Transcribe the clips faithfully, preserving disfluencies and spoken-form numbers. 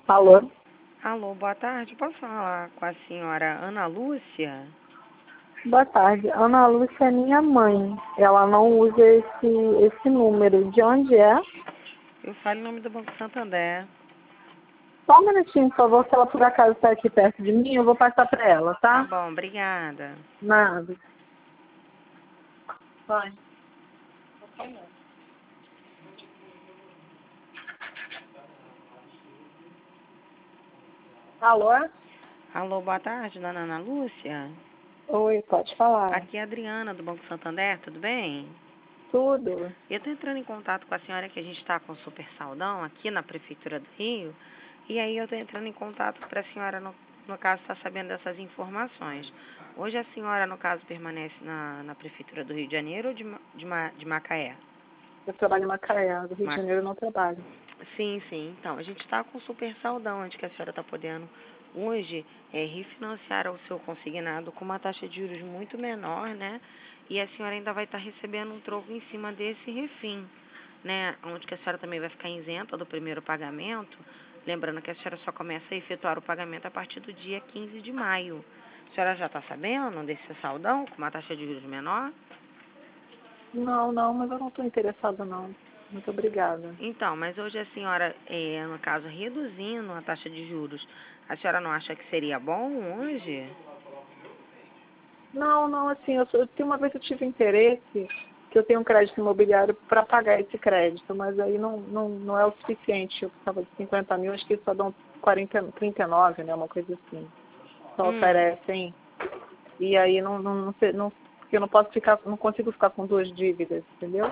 Alô? Alô, boa tarde. Posso falar com a senhora Ana Lúcia? Boa tarde. Ana Lúcia é minha mãe. Ela não usa esse, esse número. De onde é? Eu falo em nome do Banco Santander. Só um minutinho, por favor, se ela por acaso está aqui perto de mim, eu vou passar para ela, Tá tá? bom, obrigada. Nada. Vai. Alô? Alô, boa tarde, dona Ana Lúcia? Oi, pode falar. Aqui é a Adriana do Banco Santander, tudo bem? Tudo. Eu estou entrando em contato com a senhora que a gente está com o Super Saldão aqui na Prefeitura do Rio. E aí eu estou entrando em contato para a senhora, no, no caso, estar sabendo dessas informações. Hoje a senhora, no caso, permanece na, na Prefeitura do Rio de Janeiro ou de, Ma- de, Ma- de Macaé? Eu trabalho em Macaé, do Rio de Ma- Janeiro eu não trabalho. Sim, sim. Então, a gente está com o Super Saldão, onde que a senhora está podendo hoje é, refinanciar o seu consignado com uma taxa de juros muito menor, né? E a senhora ainda vai estar recebendo um troco em cima desse refim, né? Onde que a senhora também vai ficar isenta do primeiro pagamento. Lembrando que a senhora só começa a efetuar o pagamento a partir do dia quinze de maio. A senhora já está sabendo desse saldão com uma taxa de juros menor? Não, não, mas eu não estou interessada não. Muito obrigada. Então, mas hoje a senhora, é, no caso, reduzindo a taxa de juros, a senhora não acha que seria bom hoje? Não, não, assim, eu, sou- eu tenho uma vez eu tive interesse que eu tenho um crédito imobiliário para pagar esse crédito, mas aí não, não, não é o suficiente. Eu precisava de cinquenta mil, acho que eles só dão quarenta, trinta e nove, né? Uma coisa assim. Só Hum, oferecem. E aí não, não, não, sei- não, porque eu não posso ficar, não consigo ficar com duas dívidas, entendeu?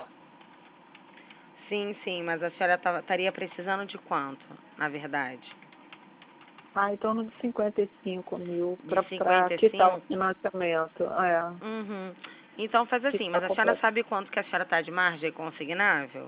sim, sim, mas a senhora tava- estaria precisando de quanto, na verdade? Ah, em torno de cinquenta e cinco mil De para cinquenta e quitar o cinco? financiamento. É, Uhum. Então faz assim, quitar mas a senhora completo. sabe quanto que a senhora está de margem consignável?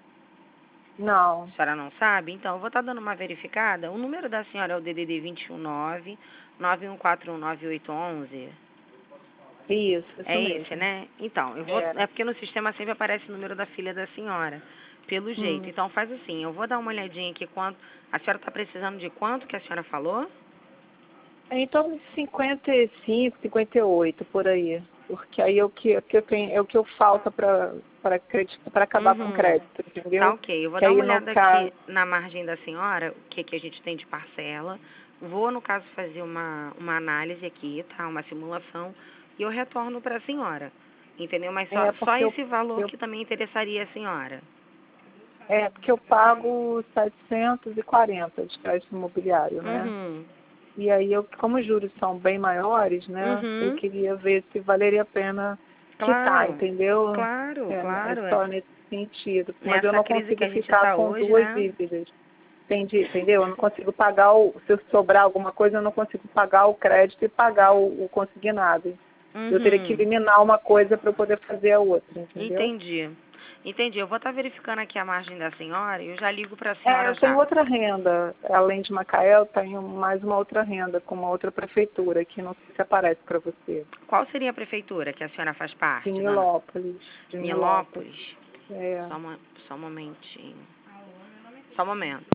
Não, A senhora não sabe? Então, eu vou estar dando uma verificada. O número da senhora é o D D D vinte e um nove, nove um quatro um nove oito um um. isso, É isso esse, mesmo. né? Então, eu vou. É. É porque no sistema sempre aparece o número da filha da senhora. Pelo jeito. Hum. Então faz assim, eu vou dar uma olhadinha aqui quanto. A senhora está precisando de quanto que a senhora falou? É em torno de cinquenta e cinco, cinquenta e oito por aí. Porque aí é o que, é o que eu tenho, é o que eu falta para para para acabar com o Uhum. crédito, Tá entendeu? ok. Eu vou Que dar aí uma no olhada aqui caso, na margem da senhora, o que, que a gente tem de parcela. Vou, no caso, fazer uma, uma análise aqui, tá? Uma simulação. E eu retorno para a senhora. Entendeu? Mas só, é só porque eu, esse valor eu que também interessaria a senhora. é porque eu pago setecentos e quarenta de crédito imobiliário, né? Uhum. E aí eu, como os juros são bem maiores, né? Eu Uhum. queria ver se valeria a pena quitar, Claro. entendeu? Claro, É, é claro. É. só nesse sentido. Mas eu Nessa não crise que consigo a gente ficar está com hoje, duas né? dívidas. Entendi, entendeu? Eu não consigo pagar, o, se sobrar alguma coisa, eu não consigo pagar o crédito e pagar o, o consignado. Eu teria que Uhum. eliminar uma coisa para eu poder fazer a outra, entendeu? Entendi. Entendi. Eu vou estar verificando aqui a margem da senhora e eu já ligo para a É, senhora eu tenho já. outra renda. Além de Macaé, eu tenho mais uma outra renda com uma outra prefeitura, que não sei se aparece para você. Qual seria a prefeitura que a senhora faz De parte, dona? Nilópolis. De Nilópolis. Nilópolis? É. Só, uma, só um momentinho. Só um momento.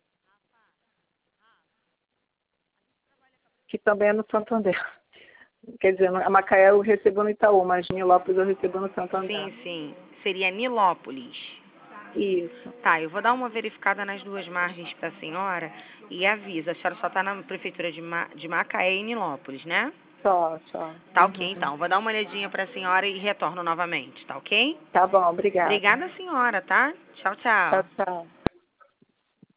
Que também é no Santander. Quer dizer, a Macaé eu recebo no Itaú, mas Nilópolis eu recebo no Santander. Sim, sim. Seria Nilópolis. Isso. Tá, eu vou dar uma verificada nas duas margens para a senhora e avisa. A senhora só está na prefeitura de, Ma de Macaé e Nilópolis, né? Só, só. Tá ok, Uhum. então. Vou dar uma olhadinha para a senhora e retorno novamente, tá ok? Tá bom, obrigada. Obrigada, senhora, tá? Tchau, Tchau, tchau. tchau.